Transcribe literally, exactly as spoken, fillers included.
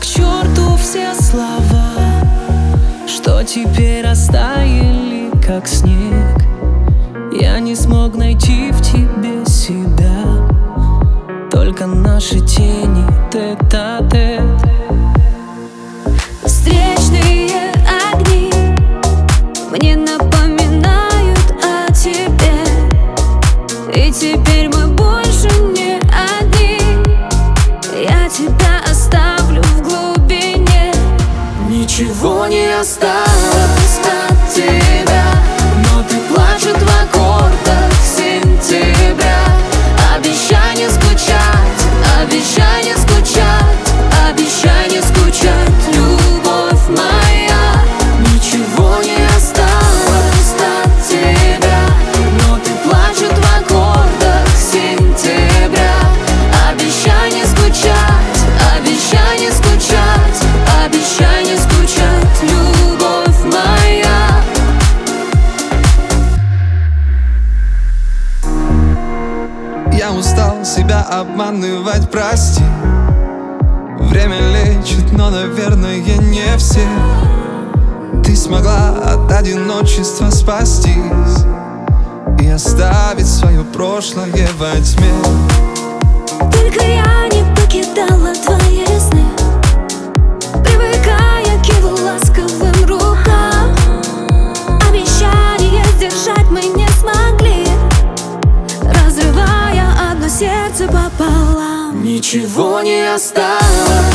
К черту все слова, что теперь растаяли, как снег. Я не смог найти в тебе себя, только наши тени тет-а-тет. Встречные огни мне напоминают о тебе, и теперь мы больше не одни. Я тебя оставлю в глубине. Ничего не осталось от тебя, но ты плачет в аккордах сентября. Обещай не скучать, обещай не скучать, обещай не скучать, любовь моя. Ничего не осталось от тебя, но ты плачет в аккордах сентября. Обещай не скучать, обещай не скучать, обещай не скучать, любовь моя. Я устал себя обманывать, прости. Время лечит, но, наверное, не все. Ты смогла от одиночества спастись и оставить свое прошлое во тьме. Только я не покидала твои сны, привыкая к его ласковым рукам. Обещания сдержать мы не смогли, разрывая одно сердце пополам. Ничего не осталось